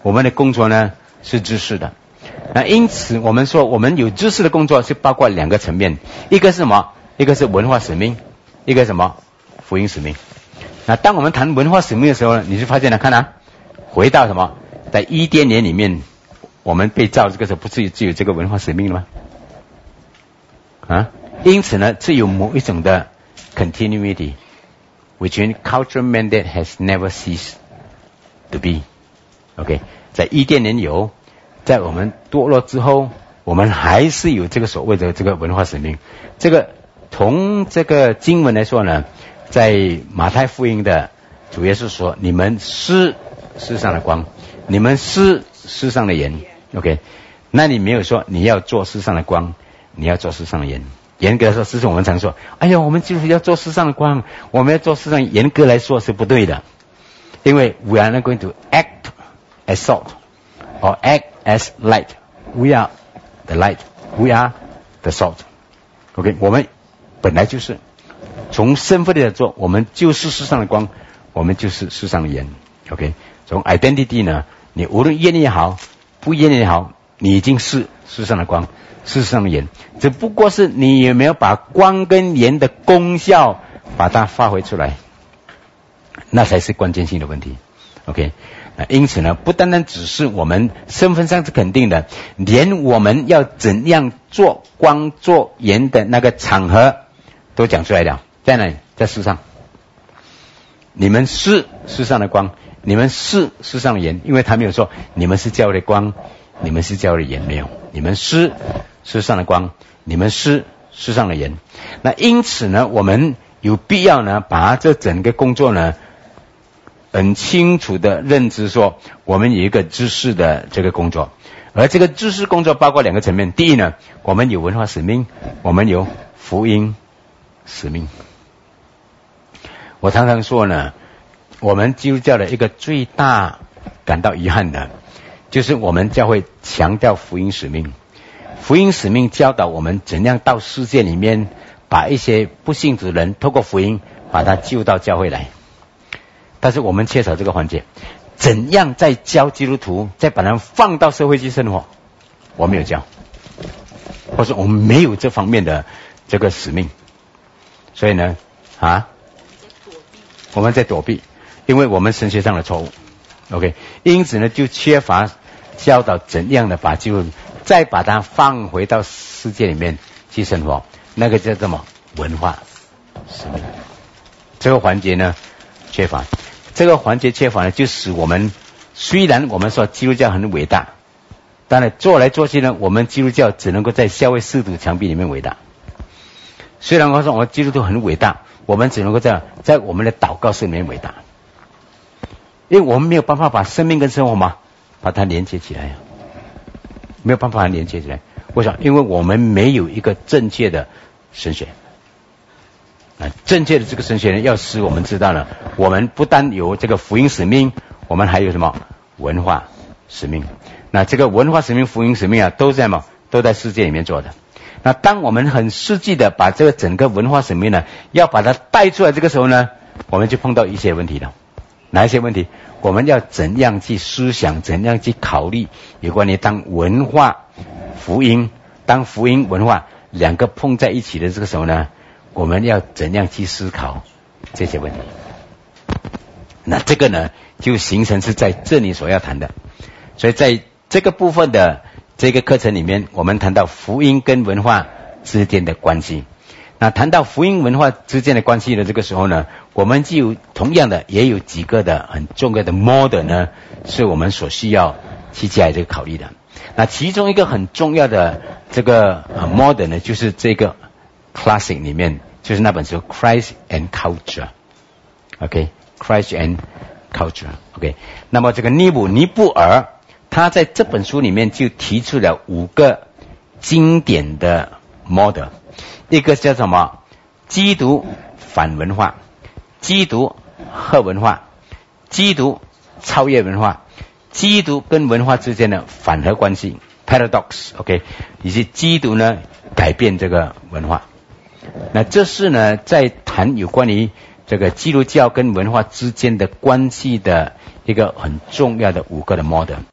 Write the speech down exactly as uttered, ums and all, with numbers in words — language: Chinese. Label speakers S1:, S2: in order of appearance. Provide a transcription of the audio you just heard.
S1: 我们的工作呢是知识的。那因此我们说我们有知识的工作是包括两个层面，一个是什么？一个是文化使命，一个什么？福音使命。那当我们谈文化使命的时候呢，你就发现了，看啊，回到什么？在伊甸园里面，我们被造这个时候不是只有这个文化使命了吗？啊，因此呢，是有某一种的 continuity which means cultural mandate has never ceased to be. OK， 在伊甸园有，在我们堕落之后，我们还是有这个所谓的这个文化使命。这个从这个经文来说呢，在马太福音的主耶稣说，你们是世上的光，你们是世上的盐。OK， 那你没有说你要做世上的光，你要做世上的盐。严格来说，事实我们常说，哎呀，我们就是要做世上的光，我们要做世上，严格来说是不对的。因为 we are not going to act as salt or act as light. We are the light. We are the salt. OK， 我们本来就是从身份来说，我们就是世上的光，我们就是世上的盐。OK， 从 identity 呢，你无论愿意也好，不愿意也好，你已经是世上的光，世上的盐。只不过是你有没有把光跟盐的功效把它发挥出来，那才是关键性的问题。OK， 因此呢，不单单只是我们身份上是肯定的，连我们要怎样做光做盐的那个场合都讲出来了。在哪里？在世上。你们是世上的光，你们是世上的盐，因为他没有说你们是教会的光，你们是教会的盐，没有，你们是世上的光，你们是世上的盐。那因此呢，我们有必要呢，把这整个工作呢很清楚的认知说，我们有一个知识的这个工作，而这个知识工作包括两个层面。第一呢，我们有文化使命，我们有福音使命。我常常说呢，我们基督教的一个最大感到遗憾的，就是我们教会强调福音使命。福音使命教导我们怎样到世界里面，把一些不信主的人透过福音把他救到教会来。但是我们缺少这个环节，怎样再教基督徒，再把他们放到社会去生活，我没有教，或者我们没有这方面的这个使命。所以呢，啊，我们在躲避，因为我们神学上的错误。OK， 因此呢，就缺乏教导怎样的把基督徒再把它放回到世界里面去生活，那个叫什么文化使命。这个环节呢缺乏，这个环节缺乏呢，就使我们虽然我们说基督教很伟大，当然做来做去呢，我们基督教只能够在教会四堵墙壁里面伟大。虽然我说我们基督徒很伟大，我们只能够在在我们的祷告室里面伟大，因为我们没有办法把生命跟生活嘛把它连接起来，没有办法连接起来。为什么？因为我们没有一个正确的神学啊，正确的这个神学呢，要使我们知道了，我们不单有这个福音使命，我们还有什么文化使命。那这个文化使命、福音使命啊，都在嘛，都在世界里面做的。那当我们很实际的把这个整个文化使命呢，要把它带出来，这个时候呢，我们就碰到一些问题了。哪一些问题？我们要怎样去思想，怎样去考虑有关于当文化、福音、当福音、文化两个碰在一起的这个时候呢，我们要怎样去思考这些问题？那这个呢，就形成是在这里所要谈的。所以在这个部分的这个课程里面，我们谈到福音跟文化之间的关系。那谈到福音文化之间的关系的这个时候呢，我们就同样的也有几个的很重要的 model 呢，是我们所需要去加以这个考虑的。那其中一个很重要的这个 model 呢，就是这个 classic 里面，就是那本书 Christ and Culture。OK， Christ and Culture。OK， 那么这个尼布尼布尔他在这本书里面就提出了五个经典的 model， 一个叫什么？基督反文化，基督和文化，基督超越文化，基督跟文化之间的反合关系 paradox， OK， 以及基督呢改变这个文化。那这是呢在谈有关于这个基督教跟文化之间的关系的一个很重要的五个的 model。